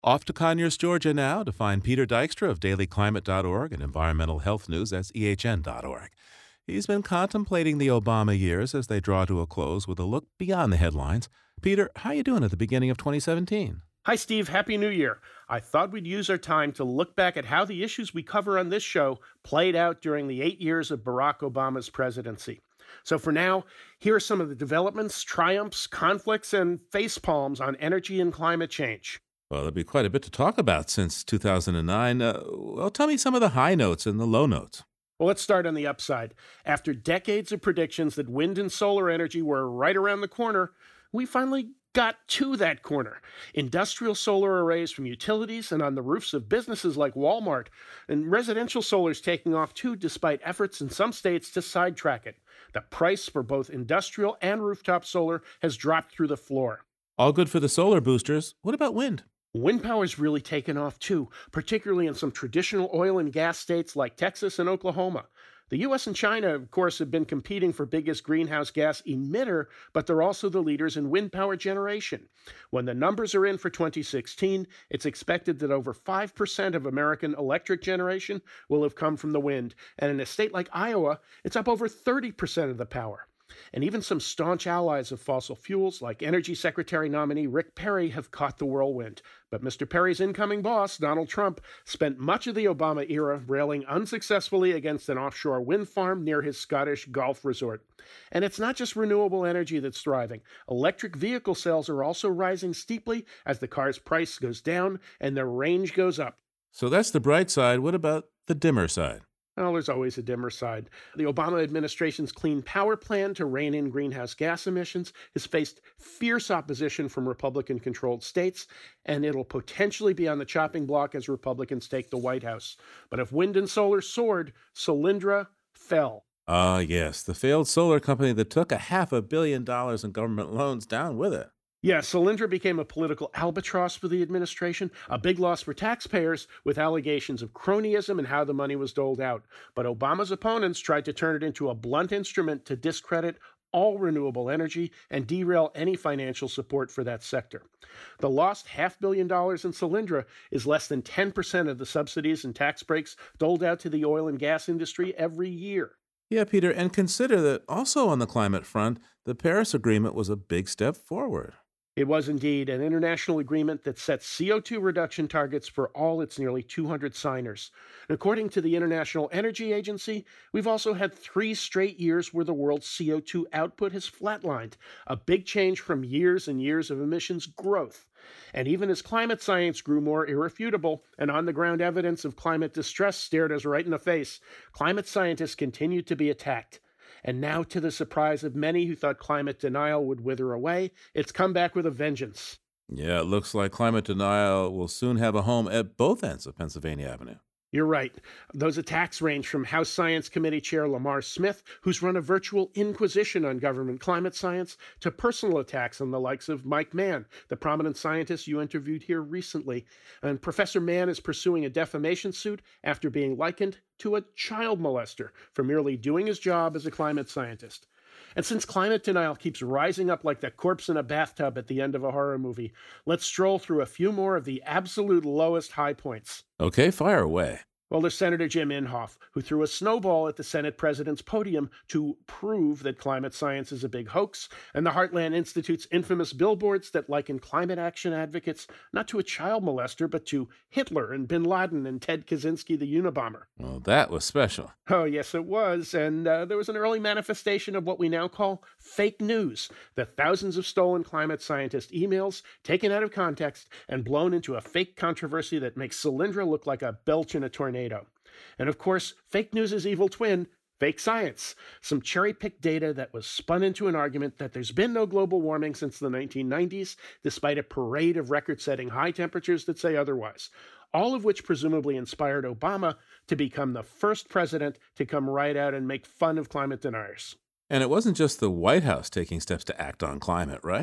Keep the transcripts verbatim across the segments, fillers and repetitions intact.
Off to Conyers, Georgia now to find Peter Dykstra of daily climate dot org and environmental health news, that's E H N dot org. He's been contemplating the Obama years as they draw to a close with a look beyond the headlines. Peter, how you doing at the beginning of twenty seventeen? Hi, Steve. Happy New Year. I thought we'd use our time to look back at how the issues we cover on this show played out during the eight years of Barack Obama's presidency. So for now, here are some of the developments, triumphs, conflicts, and facepalms on energy and climate change. Well, there'll be quite a bit to talk about since two thousand nine. Uh, well, tell me some of the high notes and the low notes. Well, let's start on the upside. After decades of predictions that wind and solar energy were right around the corner, we finally got to that corner. Industrial solar arrays from utilities and on the roofs of businesses like Walmart, and residential solar is taking off too, despite efforts in some states to sidetrack it. The price for both industrial and rooftop solar has dropped through the floor. All good for the solar boosters. What about wind? Wind power's really taken off too, particularly in some traditional oil and gas states like Texas and Oklahoma. The U S and China, of course, have been competing for biggest greenhouse gas emitter, but they're also the leaders in wind power generation. When the numbers are in for twenty sixteen, it's expected that over five percent of American electric generation will have come from the wind, and in a state like Iowa, it's up over thirty percent of the power. And even some staunch allies of fossil fuels, like Energy Secretary nominee Rick Perry, have caught the whirlwind. But Mister Perry's incoming boss, Donald Trump, spent much of the Obama era railing unsuccessfully against an offshore wind farm near his Scottish Gulf resort. And it's not just renewable energy that's thriving. Electric vehicle sales are also rising steeply as the car's price goes down and their range goes up. So that's the bright side. What about the dimmer side? Well, there's always a dimmer side. The Obama administration's Clean Power Plan to rein in greenhouse gas emissions has faced fierce opposition from Republican-controlled states, and it'll potentially be on the chopping block as Republicans take the White House. But if wind and solar soared, Solyndra fell. Ah, yes, the failed solar company that took a half a billion dollars in government loans down with it. Yeah, Solyndra became a political albatross for the administration, a big loss for taxpayers, with allegations of cronyism and how the money was doled out. But Obama's opponents tried to turn it into a blunt instrument to discredit all renewable energy and derail any financial support for that sector. The lost half billion dollars in Solyndra is less than ten percent of the subsidies and tax breaks doled out to the oil and gas industry every year. Yeah, Peter, and consider that also on the climate front, the Paris Agreement was a big step forward. It was indeed an international agreement that sets C O two reduction targets for all its nearly two hundred signers. And according to the International Energy Agency, we've also had three straight years where the world's C O two output has flatlined, a big change from years and years of emissions growth. And even as climate science grew more irrefutable and on-the-ground evidence of climate distress stared us right in the face, climate scientists continued to be attacked. And now, to the surprise of many who thought climate denial would wither away, it's come back with a vengeance. Yeah, it looks like climate denial will soon have a home at both ends of Pennsylvania Avenue. You're right. Those attacks range from House Science Committee Chair Lamar Smith, who's run a virtual inquisition on government climate science, to personal attacks on the likes of Mike Mann, the prominent scientist you interviewed here recently. And Professor Mann is pursuing a defamation suit after being likened to a child molester for merely doing his job as a climate scientist. And since climate denial keeps rising up like the corpse in a bathtub at the end of a horror movie, let's stroll through a few more of the absolute lowest high points. Okay, fire away. Well, there's Senator Jim Inhofe, who threw a snowball at the Senate president's podium to prove that climate science is a big hoax, and the Heartland Institute's infamous billboards that liken climate action advocates not to a child molester, but to Hitler and bin Laden and Ted Kaczynski, the Unabomber. Well, that was special. Oh, yes, it was. And uh, there was an early manifestation of what we now call fake news, the thousands of stolen climate scientist emails taken out of context and blown into a fake controversy that makes Solyndra look like a belch in a tornado. And of course, fake news' evil twin, fake science. Some cherry-picked data that was spun into an argument that there's been no global warming since the nineteen nineties, despite a parade of record-setting high temperatures that say otherwise. All of which presumably inspired Obama to become the first president to come right out and make fun of climate deniers. And it wasn't just the White House taking steps to act on climate, right?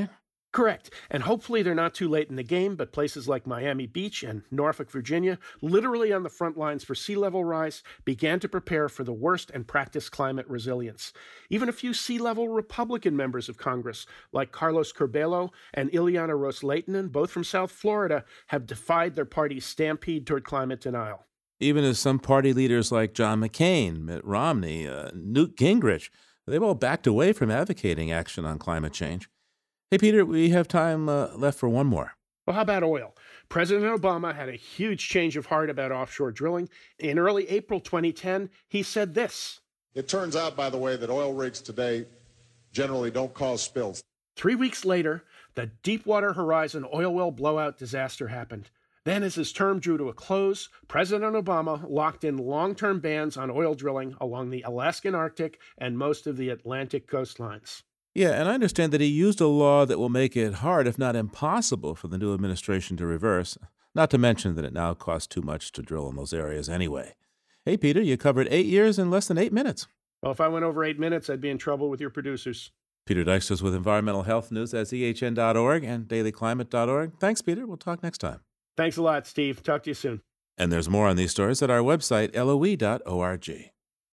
Correct. And hopefully they're not too late in the game, but places like Miami Beach and Norfolk, Virginia, literally on the front lines for sea level rise, began to prepare for the worst and practice climate resilience. Even a few sea level Republican members of Congress, like Carlos Curbelo and Ileana Ros-Lehtinen, both from South Florida, have defied their party's stampede toward climate denial. Even as some party leaders like John McCain, Mitt Romney, uh, Newt Gingrich, they've all backed away from advocating action on climate change. Hey, Peter, we have time uh, left for one more. Well, how about oil? President Obama had a huge change of heart about offshore drilling. In early April twenty ten, he said this. It turns out, by the way, that oil rigs today generally don't cause spills. Three weeks later, the Deepwater Horizon oil well blowout disaster happened. Then, as his term drew to a close, President Obama locked in long-term bans on oil drilling along the Alaskan Arctic and most of the Atlantic coastlines. Yeah, and I understand that he used a law that will make it hard, if not impossible, for the new administration to reverse, not to mention that it now costs too much to drill in those areas anyway. Hey, Peter, you covered eight years in less than eight minutes. Well, if I went over eight minutes, I'd be in trouble with your producers. Peter Dykstra with Environmental Health News at E H N dot org and daily climate dot org. Thanks, Peter. We'll talk next time. Thanks a lot, Steve. Talk to you soon. And there's more on these stories at our website, L O E dot org.